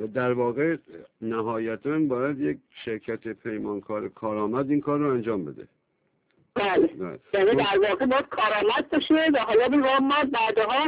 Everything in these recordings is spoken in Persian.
در واقع نهایتاً باید یک شرکت پیمانکار کارآمد این کار رو انجام بده. بله. یعنی در واقع باید کارآمد باشه و حالا ما بعدها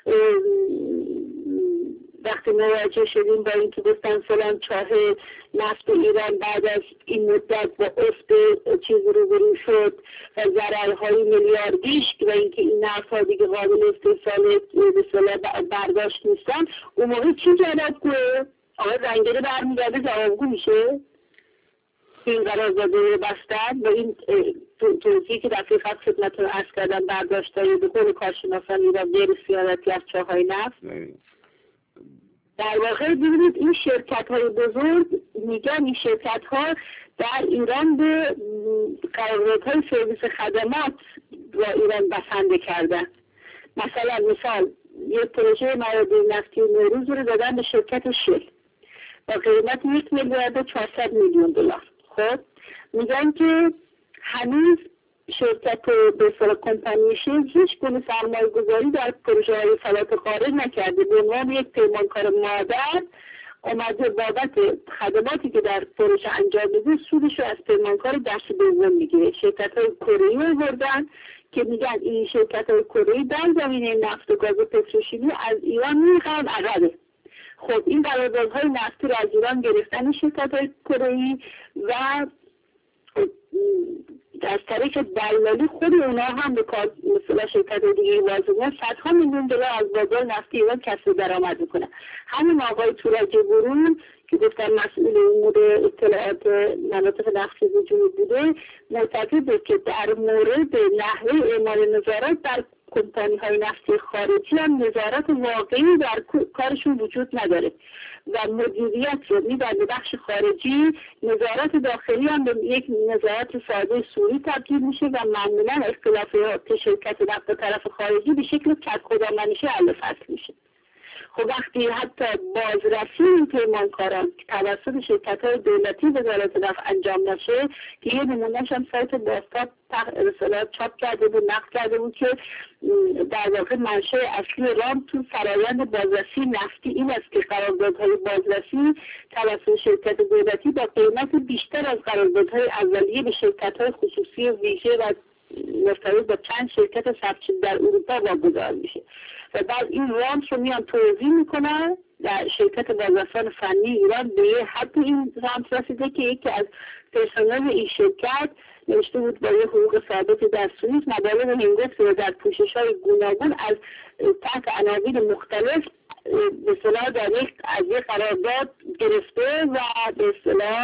وقتی مواجه شدیم با اینکه گفتن فلان چاه نفت ایران بعد از این مدت با افت چیز روبرو شد و ضررهای میلیاردیش و اینکه این نفت‌ها دیگه قابل استحصال به اصطلاح برداشت نیستن، اون موقع چی جوابگوه؟ آقای رنگری برمیگرده جوابگو میشه؟ این قرارداد بستن و این توضیحی که دفعه قبل خدمتتون عرض کردم برداشت‌های به قول کارشناسان ایران غیر سیادتی از چاه‌های نفت. در واقع ببینید این شرکت‌های بزرگ میگن این شرکت‌ها در ایران به قراردادهای سرویس خدمات با ایران بسنده کردن. مثال یک پروژه منابع نفتی نوروز رو دادن به شرکت شل با قیمت 1,400,000,000 $. خب میگن که هنوز شرکت به اصطلاح کمپانی شل هیچ گونه سرمایه گذاری در پروژه های فلات خارج نکرده. به عنوان یک پیمانکار مادر اومده بابت خدماتی که در پروژه انجام میده سودش رو از پیمانکار دست دوم میگیره. شرکت های کره‌ای آوردن که میگن این شرکت های کره‌ای در زمینه نفت و گاز و پتروشیمی از ایران میخوان عقبه. خب این قراردادهای نفتی رو از ایران گرفتن شرکت های کره‌ای و از طریق دلالی خود اونا هم به کار مثلا شرکت دیگه واسه صدها میلیون دلار از بازار نفتی ایران کسب درآمد میکنه. همین آقای تورج برون که گفتن مسئول امور اطلاعات مناطق نفتی وجود بوده معتقده که در مورد نحوه اعمال نظارت در کمپانی های نفتی خارجی هم نظارت واقعی در کارشون وجود نداره و مدیریت رو میدن به بخش خارجی، نظارت داخلی هم به یک نظارت ساده سوری تبدیل میشه و معمولا اختلافات شرکت نفت طرف خارجی به شکل کد خدامنشی حل فصل میشه. خب وقتی حتی بازرسی این پیمانکاران که توسط شرکت‌های دولتی وزارت نفت انجام نشه که یه نمونه‌اش هم سایت بازتاب رسالات چاپ کرده بود نقل کرده بود که در واقع منشأ اصلی رام تو فرآیند بازرسی نفتی این است که قراردادهای بازرسی توسط شرکت دولتی با قیمت بیشتر از قراردادهای اولیه به شرکت‌های خصوصی ویژه و مرتبط با چند شرکت ثبت در اروپا واگذار میشه و بعد این رامس رو میان توضیح میکنن در شرکت بازرسان فنی ایران به یه حد این رامس رسیده که یکی از پرسنل این شرکت نوشته بود با یه حقوق ثابت در سوئیس مبالغ هنگفت رو در پوشش‌های گوناگون از تحت عناوین مختلف به اصطلاح از یک قرارداد گرفته و به اصطلاح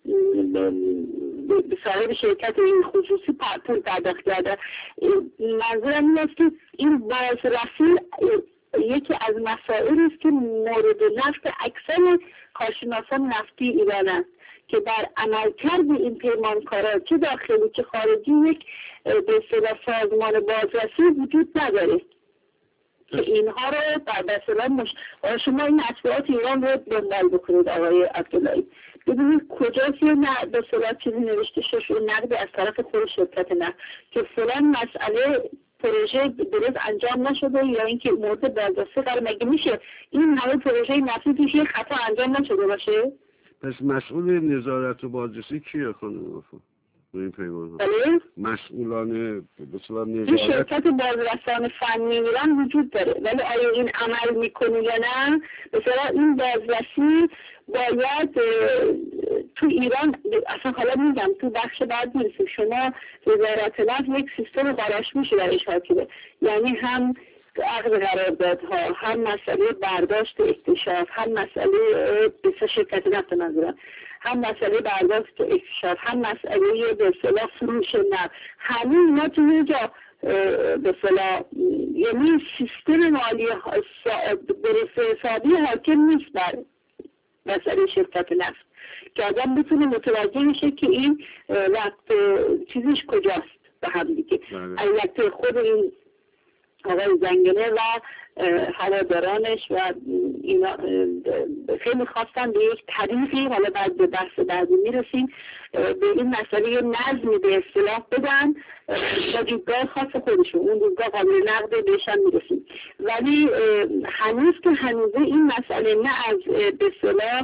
به صاحب شرکت این خصوصی پول پرداخت کرده. منظورم این است که این بازرسی یکی از مسائلی است که مورد نقد اکثر کارشناسان نفتی ایران است که در عملکرد این پیمانکارا چه داخلی چه خارجی یک به اصطلاح سازمان بازرسی وجود نداره که اینها رو در اصطلاح شما این اطلاعات ایران رو دنبال بکنید آقای عبداللهی ببینید کجاست یه به اصطلاح چیزی نوشته شد نقد از طرف خود شرکت نفت که فلان مسئله پروژه درست انجام نشده یا اینکه مورد بازرسی قرار مگه میشه این همه پروژه نفتی توش یه خطا انجام نشده باشه؟ پس مسئول نظارت و بازرسی کیه خانم وفا؟ این پیمان ها مسئولان بسیار نظارت این شرکت بازرسان فنی ایران وجود داره ولی آیا این عمل میکنه یا نه؟ مثلا این بازرسی باید تو ایران اصلا حالا میگم تو بخش بعد میرسیم شما وزارت نفت یک سیستم قراش میشه برای شاکره یعنی هم عقد قراردادها هم مسئله برداشت اکتشاف هم مسئله بسیار شرکت نفت منظورم هم مسئله برداشت اکتشاف هم مسئله به اصطلاح فروش نفت همین اینا تو یه جا به اصطلاح یعنی سیستم مالی درست حسابی حاکم نیست بر مسئله شرکت نفت که آدم بتونه متوجه میشه که این وقت چیزش کجاست به هم دیگه. البته خود این آقای زنگنه و هوادارانش و اینا خیلی خواستن به یک طریقی، حالا بعد به بحث بعدی میرسیم، به این مسئله یه نظمی به اصطلاح بدن با دیدگاه خاص خودشون. اون دیدگاه قابل نقده بهش هم میرسیم، ولی هنوز که هنوزه این مسئله نه از به اصطلاح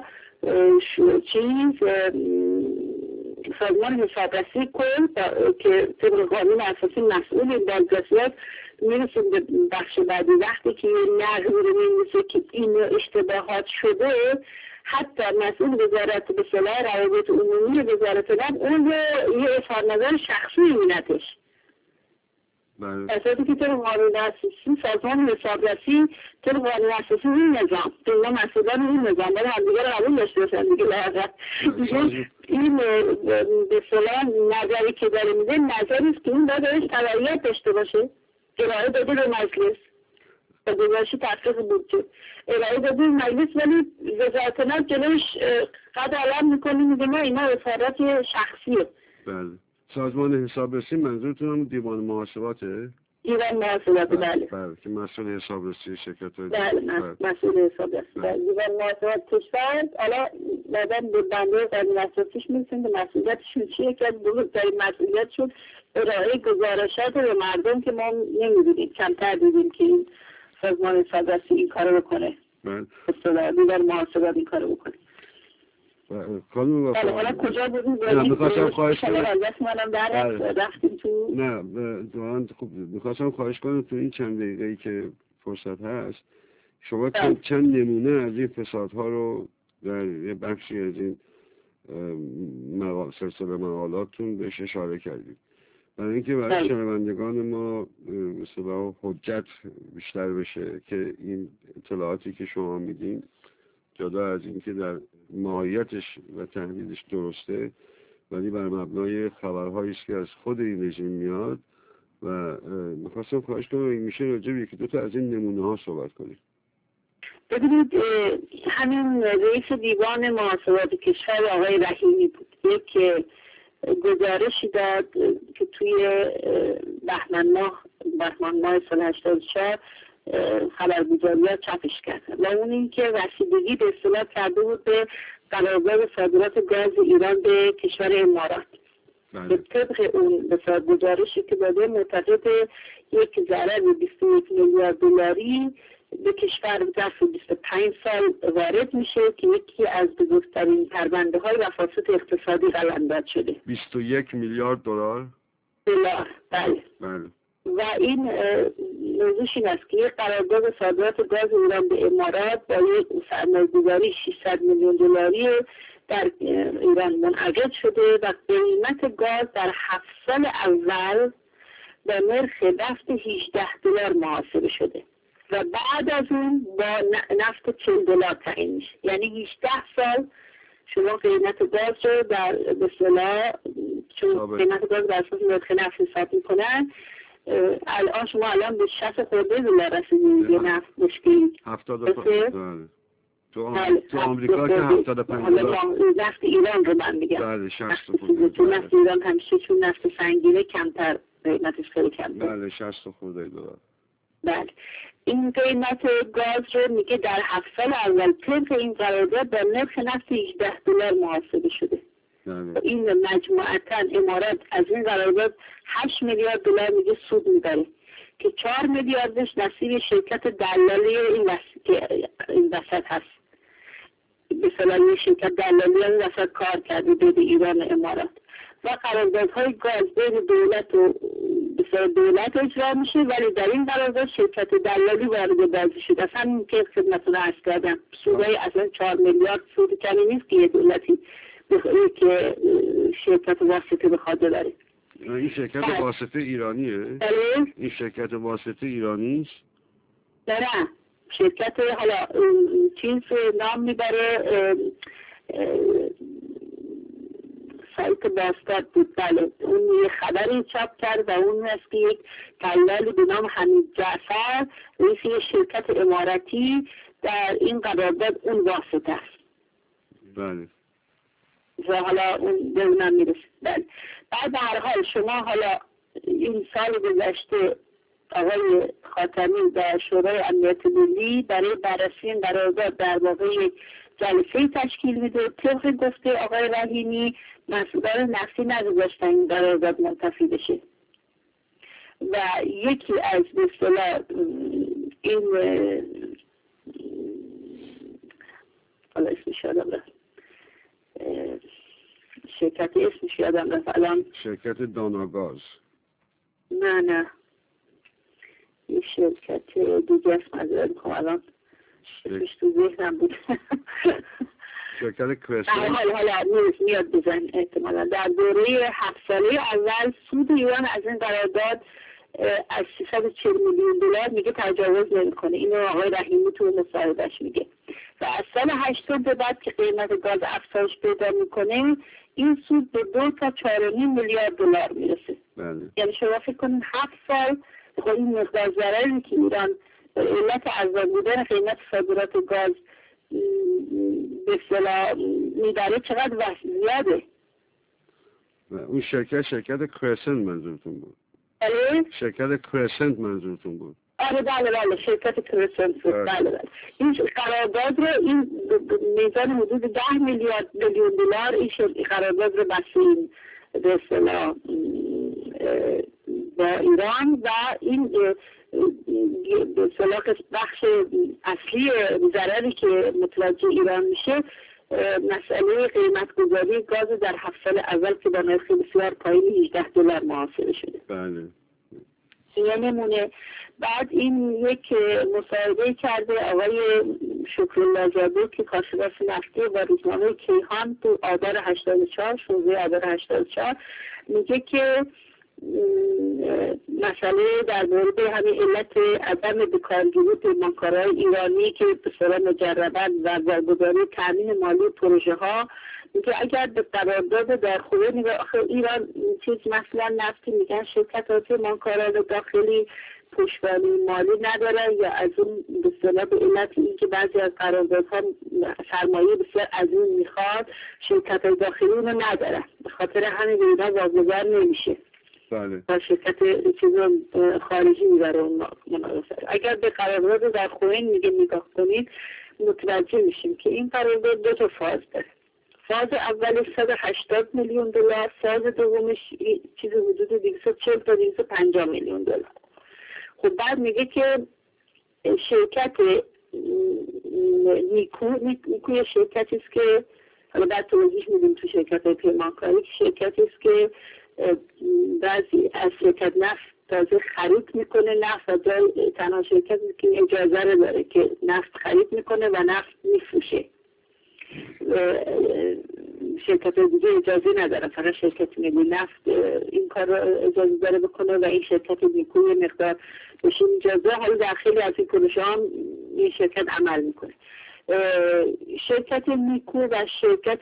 سازمان حسابرسی کل که طبق قانون اساسی مسئول بازرسیات میرسیم به بخش بعدی. وقتی که نظمی رو می‌نویسه که این اشتباهات شده، حتی مسئول وزارت به اصطلاح روابط عمومی وزارت اون یه اظهار نظر شخصی می‌بیندش. اساسی که طبق قانون اساسی سازمان حسابرسی طبق قانون اساسی این نظام اینا مسئولان این نظام باید همدیگه رو قبول داشته باشن دیگه. دیگه این به اصطلاح نظری که داره میده نظری است که این باید ازش تبعیت داشته باشه، ارائه داده به مجلس و گزارش تحقیق بودجه ارائه داده به مجلس، ولی وزارت نفت جلوش قد علم میکنه میگه نه اینا اظهارات شخصیه. بله. سازمان حسابرسی منظورتون هم دیوان محاسباته؟ دیوان محاسبات، بله. بله که مسئول حسابرسی شرکت های بله مسئول حسابرسی. دیوان محاسبات کشور حالا بعدن به بنده قانون اساسیش میرسیم به مسئولیتشون چیه که بزرگترین مسئولیتشون ارائه گزارشات به مردم که ما نمیدونیم، کمتر دیدیم که این سازمان حسابرسی این کارو بکنه. بله. دیوان محاسبات این کارو بکنه. خانم وفا حالا کجا بودیم؟ میخواستم خواهش کنم رفتیم تو نه دوان خوب میخواستم خواهش کنم تو این چند دقیقه‌ای که فرصت هست شما چند نمونه از این فسادها رو در یه بخشی از این سلسله مقالاتون بهش اشاره کردید، برای اینکه برای شنوندگان ما مثلا حجت بیشتر بشه که این اطلاعاتی که شما میدین جدا از اینکه در ماهیتش و تحلیلش درسته ولی بر مبنای خبرهایی است که از خود این رژیم میاد و میخواستم خواهش کنم این میشه راجع به یکی دو تا از این نمونه ها صحبت کنید. ببینید همین رئیس دیوان محاسبات کشور آقای رحیمی بود، یک گزارشی داد که توی بهمن ماه سال 84 خبرگزاری‌ها چاپش کرد و اون این که رسیدگی به اصطلاح کرده بود به قرارداد صادرات گاز ایران به کشور امارات. به طبق اون به گزارشی که داده معتقد یک ضرر 21 میلیارد دلاری به کشور ظرف 25 سال وارد میشه که یکی از بزرگترین پرونده های مفاسد اقتصادی قلمداد شده. 21 میلیارد دلار؟ بله. بله. و این موضوعش این است که یک قرارداد صادرات گاز ایران به امارات با یک سرمایه‌گذاری 600 میلیون دلاری در ایران منعقد شده و قیمت گاز در 7 سال اول به نرخ نفت 18 دلار محاسبه شده و بعد از اون با نفت 40 دلار تعیین میشه. یعنی 18 سال شما قیمت گاز رو در به اصطلاح چون قیمت گاز بر اساس نرخ نفت حساب میکنن الان شما الان به 60 خورده دلار رسیدید یه نفت مشکلی 75 تو آمریکا که 75 دلار نفت ایران رو من میگم. بله 60 خورده. تو نفت ایران همیشه چون نفت سنگینه کمتر قیمتش خیلی کمتر. بله 60 خورده دلار. بله این قیمت گاز رو میگه در 7 سال اول طبق این قرارداد با نرخ نفت 18 دلار محاسبه شده. این مجموعاً امارات از این قرارداد 8 میلیارد دلار میگه سود میبره که 4 میلیاردش نصیب شرکت دلالی این وسط هست. مثلا یه شرکت دلالی این وسط کار کرده بین ایران و امارات و قراردادهای گاز بین دولت و دولت اجرا میشه، ولی در این قرارداد شرکت دلالی وارد بازی شده. اصلا این که خدمتتون عرض کردم سودای اصلا 4 میلیارد سود کمی نیست که یه دولتی که شرکت واسطه بخواد ببره. این شرکت واسطه ایرانیه؟ این شرکت واسطه ایرانی است؟ نه شرکت حالا چیز نام میبره سایت باستاد بود. بله اون یه خبری چاپ کرد و اون است که یک دلالی به نام حمید جعفر رئیس یه شرکت اماراتی در این قرارداد اون واسطه است. بله و حالا اون به اونم میرسید. بله بعد به هر حال شما حالا این سال گذشته آقای خاتمی در شورای امنیت ملی برای بررسی این قرارداد در واقع یک جلسه تشکیل میده. طبق گفته آقای رحیمی مسئولان نفتی نگذاشتن این قرارداد منتفی بشه و یکی از به اصطلاح این حالا اسمش یادم رفت، شرکت اسمش یادم رفت الان، شرکت داناگاز. نه این شرکت دیگه است، معذرت میخوام الان اسمش تو ذهنم بود. شرکت کرسن. حالا میاد بزن احتمالا. در دوره 7 ساله اول سود ایران از این قرارداد از 340 میلیون دلار میگه تجاوز نمیکنه. اینو آقای رحیمی تو مصاحبهش میگه. و از سال 80 به بعد که قیمت گاز افزایش پیدا میکنه این سود به 2 تا 4.5 میلیارد دلار میرسه. بله. یعنی شما فکر کنید 7 سال خب این مقدار ضرری که ایران به علت ارزان بودن قیمت صادرات گاز به اصطلاح میبره چقدر زیاده. اون شرکت کرسن منظورتون بود؟ بله؟ شرکت کرسنت منظورتون بود؟ آره بله شرکت کرسنت بود. بله. این قرارداد رو این میزان حدود 10 میلیون دلار این قرارداد رو بستیم به اصطلاح با ایران و این به اصطلاح بخش اصلی ضرری که متوجه ایران میشه مسئله قیمت گذاری گاز در 7 سال اول که با نرخ بسیار پایین 18 دلار محاسبه شده. بله. این نمونه. بعد این یک مصاحبه کرده آقای شکرالله زاده که کارشناس نفتی و روزنامه کیهان تو آذر 84 شروع آذر 84 میگه که مسئله در مورد همین علت عدم بکارگیری پیمانکارهای ایرانی که به صورت مجرباً و واگذاری تامین مالی پروژه ها میگه اگر به قرارداد داخلی میگه آخه ایران چیز مثلا نفتی میگن شرکت ها پیمانکاران داخلی پشتوانه مالی ندارن یا از اون به اصطلاح به علت اینکه بعضی از قراردادها سرمایه بسیار عظیم میخواد شرکت های داخلی اونو ندارن به خاطر همین به اینا واگذار نمیشه. بله. با شرکت چیز خارجی میبره اون مناسبت. اگر به قرارداد در خوین میگه نگاه کنید متوجه میشیم که این قرارداد 2 تا فاز داره. فاز اولش 180 میلیون دلار، فاز دومش چیز حدود 240 تا 250 میلیون دلار. خب بعد میگه که شرکت نیکو شرکتی است که حالا بعد توضیح میدیم تو شرکت پیمانکاری شرکتی است که بعضی از شرکت نفت تازه خرید میکنه نفت و تنها شرکتی که اجازه رو داره که نفت خرید میکنه و نفت میفروشه. شرکت دیگه اجازه نداره، فقط شرکت ملی نفت این کار رو اجازه داره بکنه و این شرکت نیکوی مقدار بشه اجازه. حالا در خیلی از این پروژه هم این شرکت عمل میکنه. شرکت نیکو و شرکت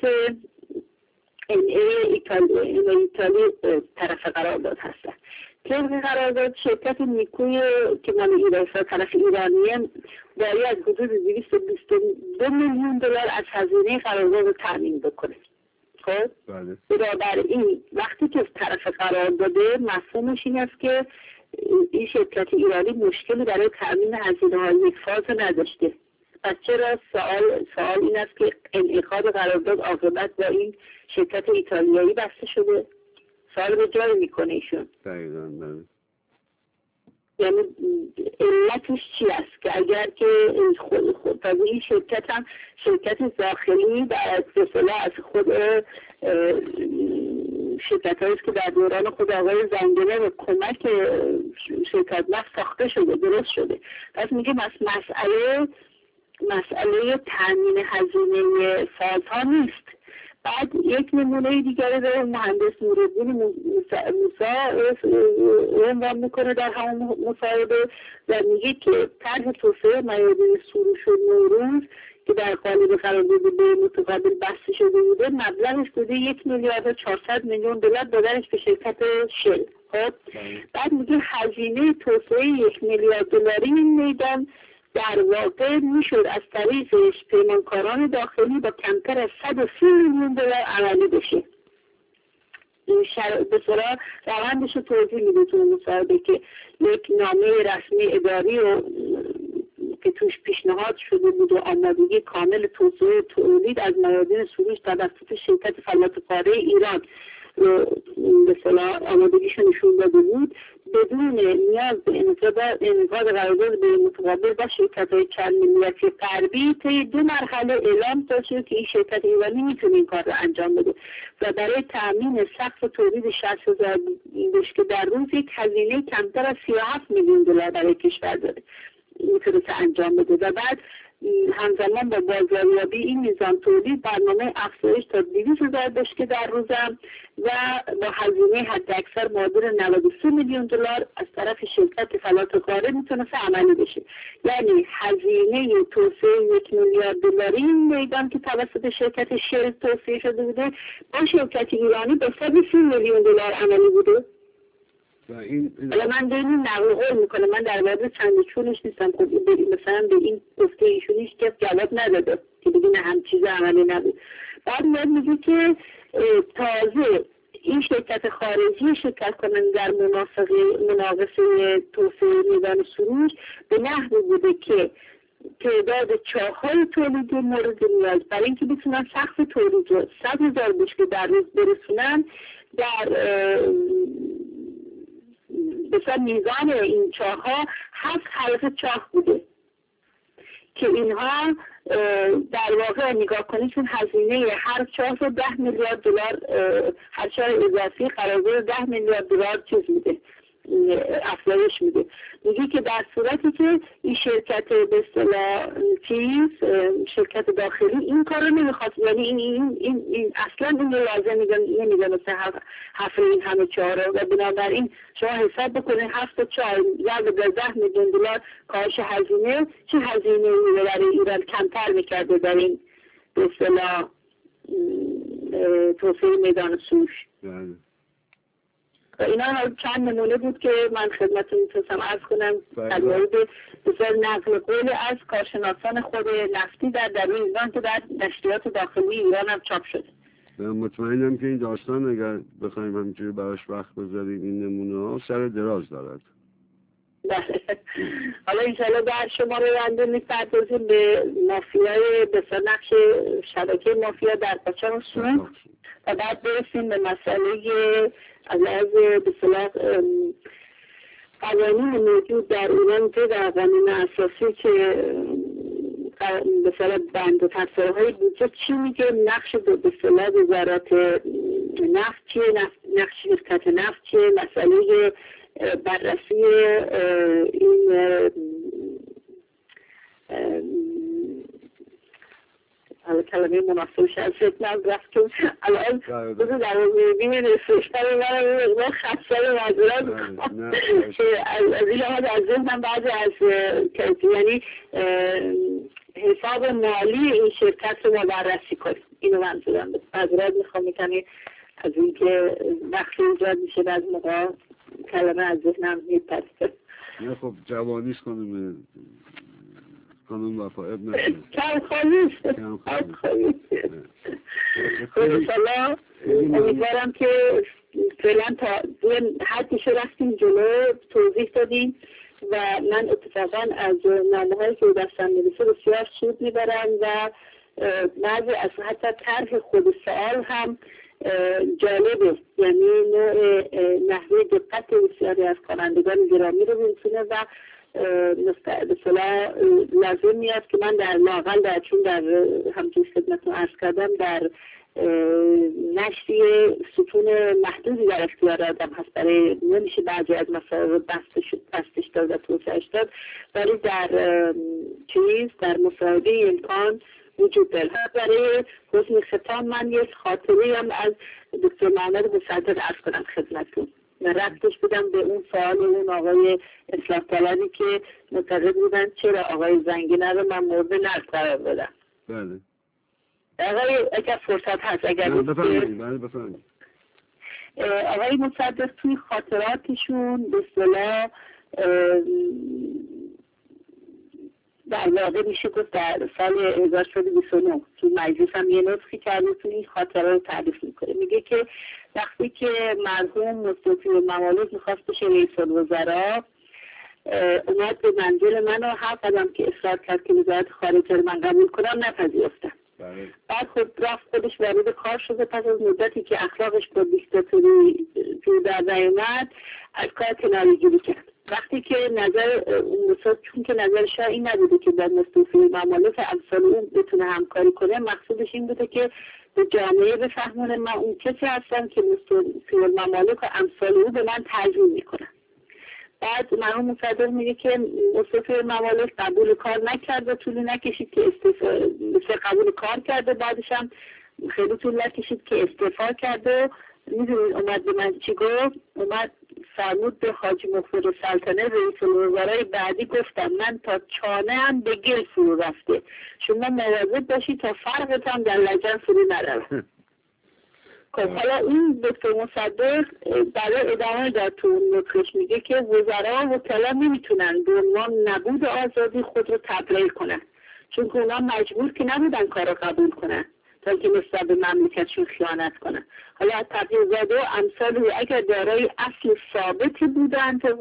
ایتالی طرف قرارداد هستن. طبق قرارداد شرکت نیکوی که مال ایران طرف ایرانیه باید حدود 222 میلیون دلار از هزینه قرارداد رو تامین بکنه. خب بنابراین وقتی که طرف قرارداده مفهومش این است که این شرکت ایرانی مشکلی برای تامین هزینه‌های یک فاز نداشته. پس چرا سوال این است که انعقاد قرارداد عاقبت با این شرکت ایتالیایی بسته شده؟ سوال به جای میکنه ایشون. دقیقاً. یعنی علتش چی است که اگر که خود این شرکت هم شرکت داخلی در اصطلاح از خود شرکت هاییست که در دوران خود آقای زنگنه و کمک شرکت نفت ساخته شده درست شده. پس میگه مسئله تامین هزینه فازها نیست. بعد یک نمونه دیگری داره مهندس نورالدین موسی عنوان میکنه در همون مصاحبه و میگه که طرح توسعه میادین سروش و نوروز که در قالب قرارداد به متقابل بسته شده بوده مبلغش بوده 1 میلیارد و 400 میلیون دلار دادنش به شرکت شل. خب بعد میگه هزینه توسعه 1 میلیارد دلاری این میدان در واقع میشد از طریقش پیمانکاران داخلی با کمتر از 130 میلیون دلار عملی بشه. به صلاح روندش رو توضیح میده تو مصاحبه که یک نامه رسمی اداری و که توش پیشنهاد شده بود و آمادگی کامل توسعه تولید از میادین سروش توسط شرکت فلات پاره ایران به صلاح آمادگیشو نشون داده بود بدون نیاز به انعقاد قرارداد بین متقابل با شرکت‌های چند ملیتی غربی طی 2 مرحله اعلام شد که این شرکت ایرانی میتونه این کار رو انجام بده و برای تامین سقف تولید 60,000 بشکه در روز یک هزینه کمتر از 37 میلیون دلار برای کشور داره میتونه انجام بده و بعد همزمان با بازاریابی این میزان تولید برنامه افزایش تا 200,000 بشکه در روزم و با هزینه حداکثر معادل 93 میلیون دلار از طرف شرکت فلات پاره میتونست عملی بشه. یعنی هزینه توسعه 1 میلیارد دلاری این میدان که توسط شرکت شل توسعه شده بوده با شرکت ایرانی به حساب 30 میلیون دلار عملی بوده. حالا من به این نقل قول میکنه، من در مورد چند چونش نیستم، خب مثلا به این گفته ایشون هیچ کس جواب نداده که بگین هم چیز عملی نبود. بعد میگه که تازه این شرکت خارجی شرکت کننده در مناقصه توسعه میدان سروش به نحوی بوده که تعداد چاه‌های تولیدی مورد نیاز برای اینکه بتونن سقف تولید رو 100,000 بشکه در روز برسونن در بسیار میزان این چاه‌ها 7 حلقه چاه بوده که اینها در واقع نگاه کنید چون هزینه هر چاه رو 10 میلیارد دلار هر چاه اضافی قرارداد 10 میلیارد دلار چیز میده افزایش میده. میگه که در صورتی که این شرکت به اصطلاح شرکت داخلی این کارو نمیخواد، یعنی این اصلا این لازم نمیده مثلا حفر این همه چاه رو و بنابراین شما حساب بکنید 7 چاه ضرب در 10 میلیون دلار کاهش هزینه چه هزینه برای ایران کمتر میکرده در این به اصطلاح توسعه میدان سروش. اینا چند نمونه بود که من خدمتتون میتونستم عرض کنم در مورد بسیار نقل قول از کارشناسان خود نفتی در درون ایران که در نشریات داخلی ایران هم چاپ شده. مطمئنم که این داستان اگر بخوایم همینجوری براش وقت بذاریم این نمونه ها سر دراز دارد. حالا انشاءالله در شماره رنده میپردازیم به مافیای بسیار نقش شبکه مافیا در قاچاق سون و بعد برسیم به مسئله از به صلاح قوانین موجود در ایران که در قانون اساسی که به صلاح بند و تفسیرهای بودجه چی میگه، نقش به صلاح وزارت نفت چیه، نقش شرکت نفت چیه، مسئله بررسی این حالا کلمه مناسبش از فتنم رفتم الان بزر در بین نسوشتر من خطسر مذرات از این لحاظ از ذهنم بعضی از یعنی حساب مالی این شرکت رو ما بررسی کنیم. اینو منظورم مذرات میخوام میکنی از اینکه وقتی ایجاد میشه از موقع کلمه از ذهنم میپرسه. نه خب جوانیست قانون وفایت نکنه کم خواهیست خب انشالله امیدوارم که فعلا تا حدش رفتیم جلو توضیح دادیم و من اتفاقا از نامه هایی که دستم میرسه بسیار سود میبرم و بعضی از حتی طرح خود سوال هم جالبه، یعنی نوع نحوه دقت بسیاری از خوانندگان گرامی رو میتونه و به صلاح لازم میاد که من در لااقل در چون در همچون خدمتتون عرض کردم در نشری ستون محدودی در اختیار آدم هست، برای نمیشه بعضی از مسائل بستش داد و توسعهش داد، ولی در مصاحبه امکان وجود داره. برای حسن ختام من یک خاطره هم از دکتر محمد مصدق عرض کنم خدمتتون و ربطش بدم به اون سوال اون آقای اصلاح طلبی که معتقد بودن چرا آقای زنگینه رو من مورد نقد قرار بدم. بله آقای اگر فرصت هست اگر بفرمایید. آقای مصدق توی خاطراتشون به اصطلاح در واقع میشه گفت در سال 1929 تو مجلس هم یه نسخی کرده تو این خاطره رو تعریف میکنه. میگه که وقتی که مرحوم مصطفی ممالک میخواست بشه رئیس الوزراء، اومد به منزل من و هر قدم که اصرار کرد که وزارت خارجه رو من قبول کنم نپذیرفتم. بعد خود رفت خودش وارد کار شده. پس از مدتی که اخلاقش با دیکتاتوری جو در نیامد از کار کناره‌گیری کرد. وقتی که نظر چون که نظر شاه این نبوده که با مصطفی ممالک امثال اون بتونه همکاری کنه، مقصودش این بوده که به جامعه بفهمونه من اون کسی هستم که مصطفی ممالک و امثال او به من تضمین میکنن. بعد مرحوم مصدق میگه که مصطفی ممالک قبول کار نکرد و طولی نکشید که قبول کار کرده، بعدش هم خیلی طول نکشید که استعفا کرده. میدونید اومد به من چی گفت؟ اومد فرمود به حاجی مغفور سلطنه رئیس الوزرای بعدی گفتم من تا چانه هم به گل فرو رفته، شما مواظب باشید تا فرقت هم در لجن فرو نرود. خب حالا این دکتر مصدق برای ادامه داد تو اون نطقش میگه که وزرا و وکلا نمیتونن به عنوان نبود آزادی خود رو تبرئه کنن، چون که اونا مجبور که نبودن کار رو قبول کنن تا که نسبت به مملکتشون خیانت کنن. حالا تقی‌زاده و امثال او اگر دارای اصل ثابتی بودن، تا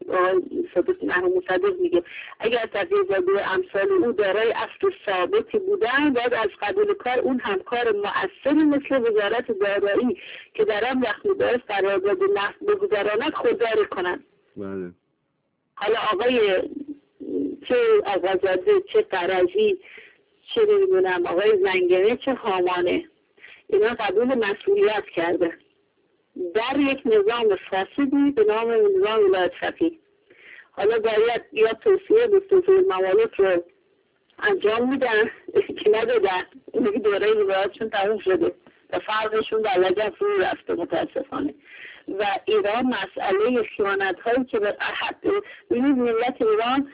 مرحوم مصدق میگه اگر تقی‌زاده و امثال او دارای اصل ثابتی بودن، باید از قبول کار اون همکار مؤثری مثل وزارت دارایی که در آن وقت می‌بایست قرارداد نفت بگذراند خودداری کنند. بله. حالا آقای چه آقازاده، چه قرضی، چه نمیدونم آقای زنگنه، چه خامانه، اینا قبول مسئولیت کرده در یک نظام فاسدی به نام نظام ولایت فقیه. حالا باید یا توصیه مصطفی ممالک رو انجام میدن که ندادن، اون که دوره ولایتشون تموم شده و فرقشون در لجن فرو رفته متاسفانه. و ایران مسئله خیانت هایی که به بینید ملت ایران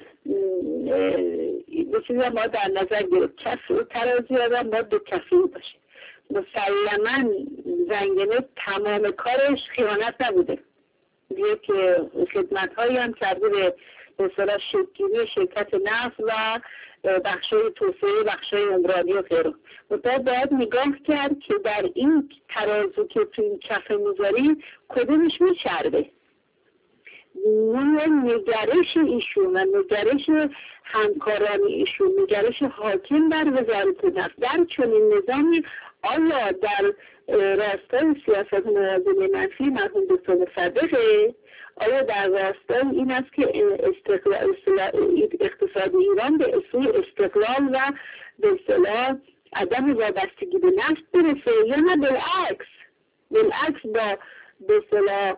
به چیزی هم باید در نظر گرفت، ترازی آدم باید به کفی باشه. مسلما زنگنه تمام کارش خیانت نبوده، یک خدمت هایی هم کرده به اصطلاح شکلی شرکت نفت و بخشای توسعه، بخشای عمرانی و غیره. باید نگاه کرد که در این ترازو که تو این کفه میذاری کدومش میچربه. نگرش ایشون و نگرش همکاران ایشون، نگرش حاکم بر وزارت نفت در چنین نظامی آیا در راستای سیاست موازنه منفی مرحوم دکتر مصدقه؟ آیا در راستای این است که اقتصاد ایران به سوی استقلال و به اصطلاح عدم وابستگی به نفت برسه، یا نه بالعکس با به اصطلاح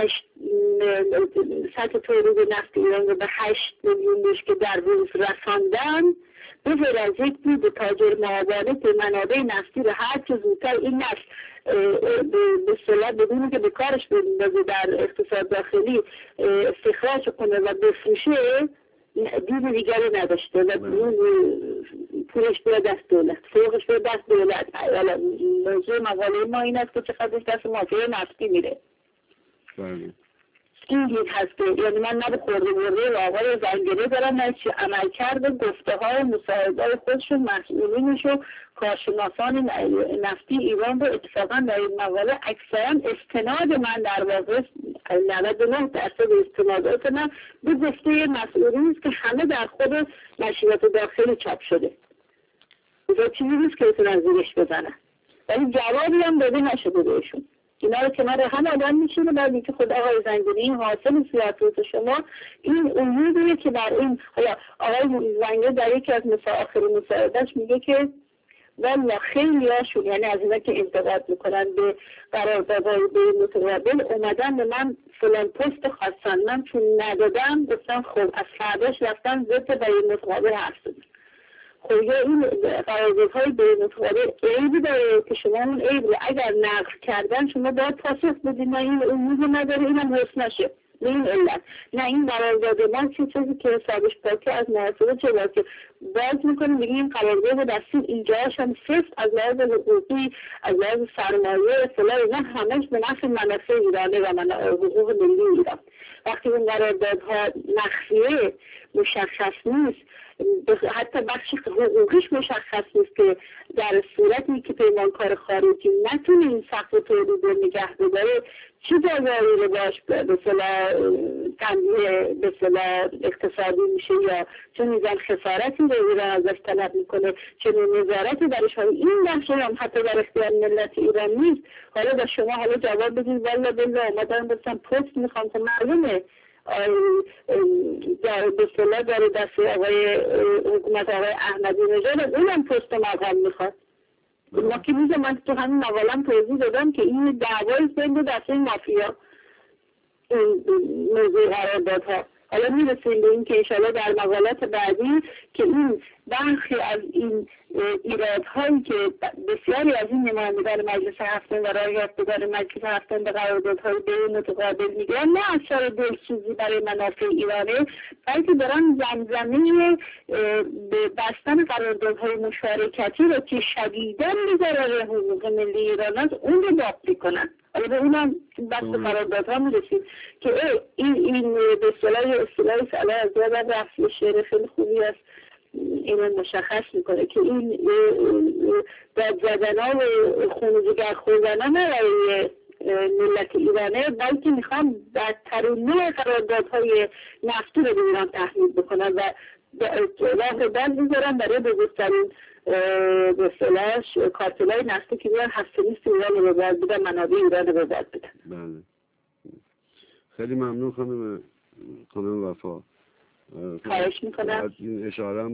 سطح تولید نفت ایران رو به 8 میلیون بشکه در روز رساندن، به غیر از یک بود تاجر معاونت به منابع نفتی رو هر چه زودتر این نفت به اصطلاح بدونی که به کارش بندازه در اقتصاد داخلی استخراج کنه و بفروشه، دید دیگری نداشته و پولش به دست دولت، فوقش به دست دولت. موضوع مقاله ما این است که چقدرش دست مافیای نفتی میره. این دید هست که یعنی من نه به خورده برده و آقای زنگنه دارم، نه چی عمل کرده گفته های مساعدهای خودشون مسئولینش و کارشناسان نفتی ایران رو اتفاقا در این مقاله اکثرا استناد من در واقع 99% استنادات من به گفته مسئولین است که همه در خود نشریات داخلی چاپ شده. این چیزی نیست که بتونن زیرش بزنن، ولی جوابی هم داده نشده بهشون. اینا رو کنار هم آدم میشونه بعد میگه خود آقای زنگنه این حاصل سیاست شما این امیدیه که در این. حالا آقای زنگنه در یکی از آخر مساعدهش میگه که والله خیلی هاشون، یعنی از اینا که انتقاد میکنن به قراردادهای به متقابل، اومدن به من فلان پست خواستن، من چون ندادم گفتم خب از فرداش رفتن ضد به متقابل حرف زدن. خب یا این قراردادهای بین متقابل عیبی داره که شما اون عیب رو اگر نقض کردن شما باید پاسخ بدید، نه این امید نداره اینم حفظ نشه، نه این علت، نه این قرارداد ما چه چیزی که حسابش پاکه از محاسبه چه باید باز میکنیم بگیم این قرارداد دستین اینجاش هم سفت از لحاظ حقوقی، از لحاظ سرمایه اصطلاح اینا همش به نفع منافع ایرانه و حقوق ملی ایران. وقتی اون قراردادها مخفیه مشخص نیست، حتی بخش حقوقیش مشخص نیست که در صورتی که پیمانکار خارجی نتونه این سقف تولید رو نگه بداره چه جزایی رو باش به اصطلاح تنبیه به اصطلاح اقتصادی میشه یا چه میزان خسارتی رو ایران ازش طلب میکنه چه نظارتی درش های این بخش هم حتی در اختیار ملت ایران نیست. حالا با شما حالا جواب بدید والا بلا اومدن گفتم پست میخوام که معلومه در به اصطلاح داره دست آقای حکومت آقای احمدی نژاد اونم پست و مقام میخواد. ما که میزه من تو همین مقالم توضیح دادم که این دعوای بین دو دسته مافیا این موضوع قراردادها. حالا میرسیم به این که انشاءالله در مقالات بعدی که این برخی از این ایرادهایی که بسیاری از این نمایندگان مجلس هفتم و رایگاهگزار مجلس هفتم به قراردادهای بین متقابل میگن نه از سر دلسوزی برای منافع ایرانه، بلکه دارن زمزمه به بستن قراردادهای مشارکتی رو که شدیداً به ضرر حقوق ملی ایران است اون رو باب میکنن. حالا به اونم بحث قراردادها میرسیم که این به اصطلاح ساله از یادم رفت یه شعر خیلی خوبی است اینو مشخص میکنه که این داد زدن ها و خونجگر خوردن ها نه برای ملت ایرانه بلکه میخوام بدترین نوع قراردادهای نفتی رو به ایران تحمیل بکنن و راه رو بند میذارن برای بزرگترین به اصطلاح کارتلای نفتی که بیان هسته نیست ایران رو ببرد بدن منابع ایران رو ببرد بدن. بله خیلی ممنون خانم وفا. خواهش میکنم این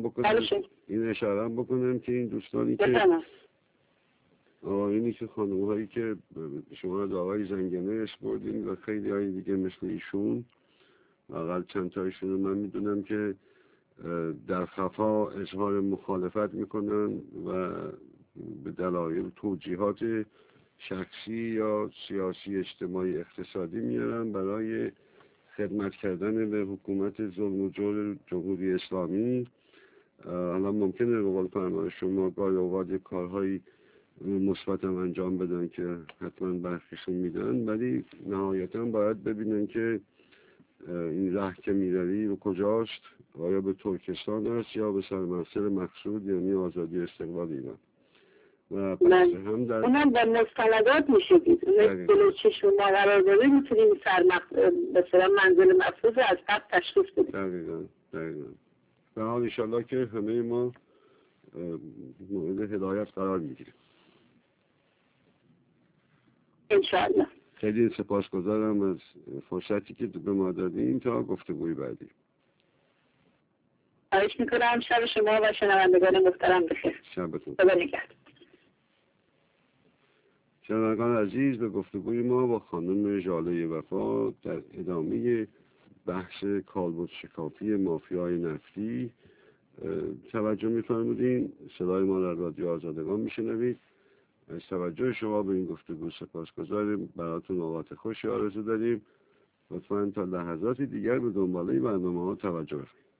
اشاره هم بکنم که این دوستانی که آقایونی که خانم هایی که شما از آقای زنگنه اسپردین و خیلی های دیگه مثل ایشون اقل چند تایشون رو من میدونم که در خفا اظهار مخالفت میکنن و به دلایل توجیهات شخصی یا سیاسی اجتماعی اقتصادی میارن برای خدمت کردن به حکومت ظلم و جور جمهوری اسلامی. حالا ممکنه به قول فرمان شما گاهی اوقات یک کارهایی مثبت هم انجام بدن که حتما برخیشون میدن، ولی نهایتا باید ببینن که این ره که میروی و کجاست، آیا به ترکستان است یا به سرمنزل مقصود یعنی آزادی استقلال ایران. و پس هم در اونم با مستندات میشه دید اون چشم ما قرار داره میتونیم مثلا منزل مقصود از قبل تشخیص بدیم. دقیقا به حال انشالله که همه ما مورد هدایت قرار میگیریم انشالله. خیلی سپاسگزارم از فرصتی که به ما دادیم تا گفتگوی بعدی. خواهش میکنم. شب شما و شنوندگان محترم بخیر. شبتون خدا نگهدار. شنوندگان عزیز، به گفتگوی ما با خانم ژاله وفا در ادامه بحث کالبد شکافی مافیای نفتی توجه می‌فرمودین. صدای ما در رادیو آزادگان میشنوید. از توجه شما به این گفتگو سپاسگزاریم. براتون اوقات خوشی آرزو داریم. لطفاً تا لحظاتی دیگر به دنباله برنامه‌ها توجه کنید.